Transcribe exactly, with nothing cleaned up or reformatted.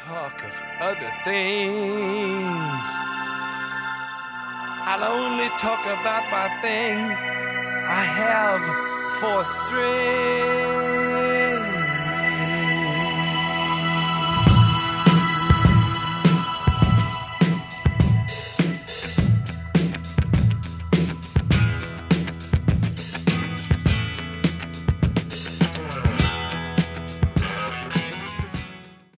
talk of other things. I'll only talk about my thing. I have four strings.